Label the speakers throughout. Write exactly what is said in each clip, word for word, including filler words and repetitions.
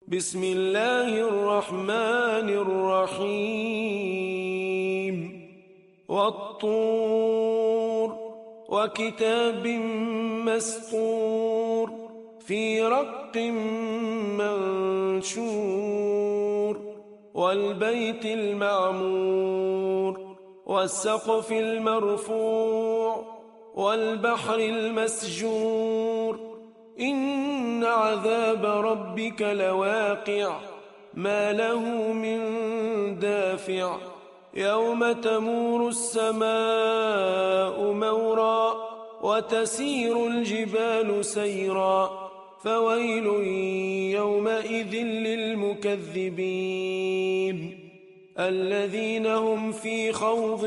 Speaker 1: بسم الله الرحمن الرحيم والطور وكتاب مسطور في رق منشور والبيت المعمور والسقف المرفوع والبحر المسجور إن عذاب ربك لواقع ما له من دافع يوم تمور السماء مورا وتسير الجبال سيرا فويل يومئذ للمكذبين الذين هم في خوض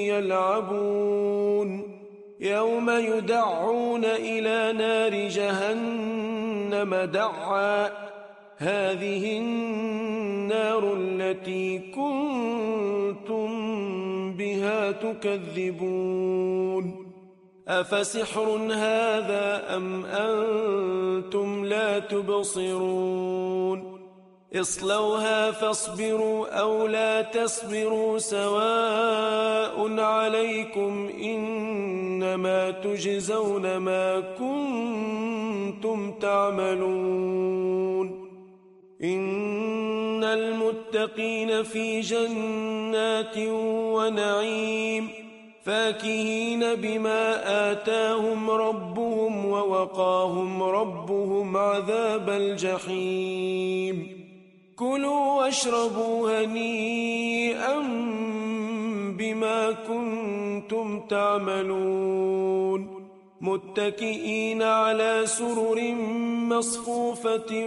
Speaker 1: يلعبون يوم يدعون إلى نار جهنم دعا هذه النار التي كنتم بها تكذبون أفسحر هذا أم أنتم لا تبصرون اصلوها فاصبروا أو لا تصبروا سواء عليكم إنما تجزون ما كنتم تعملون إن المتقين في جنات ونعيم فاكهين بما آتاهم ربهم ووقاهم ربهم عذاب الجحيم كلوا واشربوا هنيئا بما كنتم تعملون متكئين على سرر مصفوفة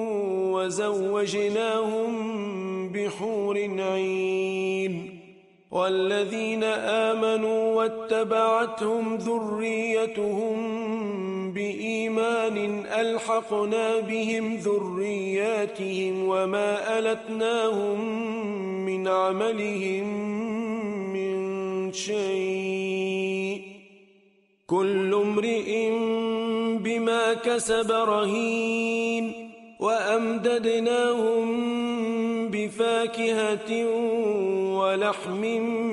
Speaker 1: وزوجناهم بحور عين والذين آمنوا واتبعتهم ذريتهم بإيمان ألحقنا بهم ذرياتهم وما ألتناهم من عملهم من شيء كل امرئ بما كسب رهين وأمددناهم بفاكهة ولحم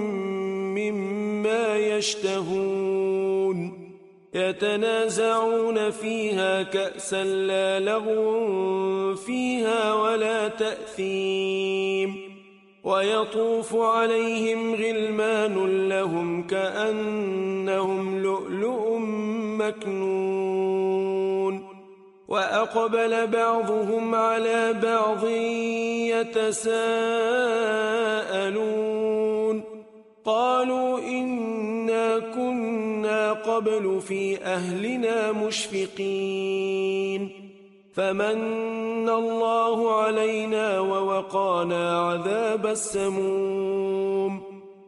Speaker 1: مما يشتهون يتنازعون فيها كأسا لا لغو فيها ولا تأثيم ويطوف عليهم غلمان لهم كأنهم لؤلؤ مكنون وأقبل بعضهم على بعض يتساءلون قالوا إنا كنا قبل في أهلنا مشفقين فمن الله علينا ووقانا عذاب السموم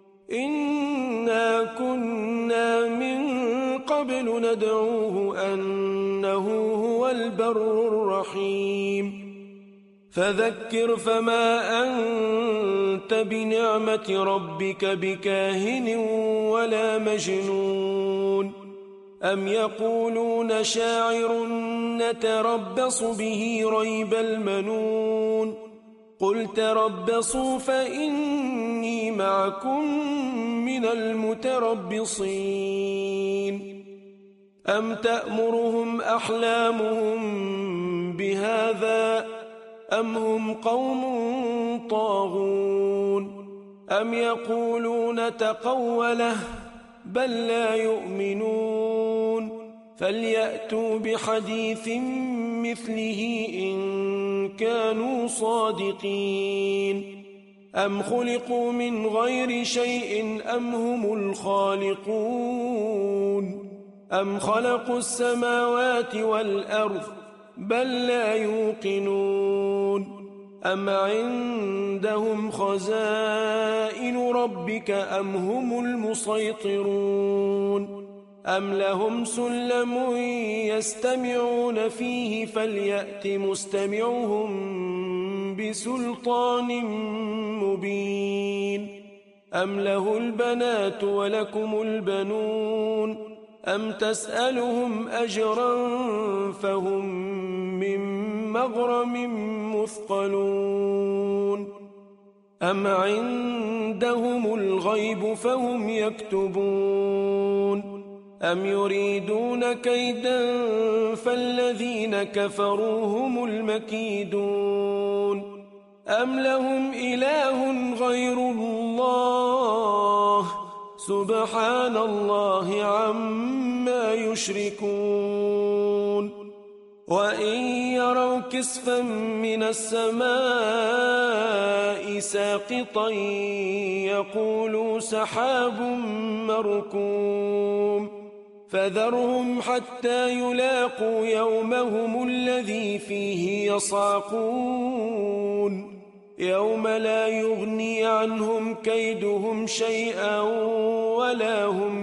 Speaker 1: إنا كنا من قبل ندعوه أنه هو البر الرحيم فذكر فما أنت بنعمة ربك بكاهن ولا مجنون أم يقولون شاعر نتربص به ريب المنون قل تربصوا فإني معكم من المتربصين أم تأمرهم أحلامهم بهذا أم هم قوم طاغون أم يقولون تقوله بل لا يؤمنون فليأتوا بحديث مثله إن كانوا صادقين أم خلقوا من غير شيء أم هم الخالقون أم خلقوا السماوات والأرض بل لا يوقنون أم عندهم خزائن ربك أم هم المسيطرون أم لهم سلم يستمعون فيه فليأت مستمعهم بسلطان مبين أم له البنات ولكم البنون أم تسألهم أجرا فهم من مغرم مثقلون أم عندهم الغيب فهم يكتبون أم يريدون كيدا فالذين كفروا هم المكيدون أم لهم إله غير الله سبحان الله عما يشركون وإن يروا كسفا من السماء ساقطا يقولوا سحاب مركوم فذرهم حتى يلاقوا يومهم الذي فيه يصعقون يوم لا يغني عنهم كيدهم شيئا ولا هم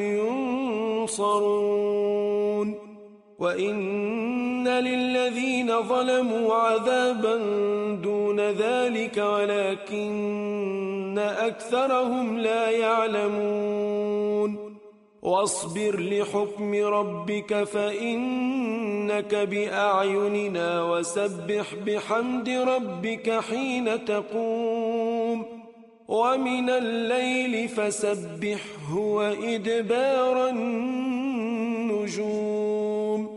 Speaker 1: ينصرون وإن للذين ظلموا عذابا دون ذلك ولكن أكثرهم لا يعلمون واصبر لحكم ربك فإنك بأعيننا وسبح بحمد ربك حين تقوم ومن الليل فسبحه وإدبار النجوم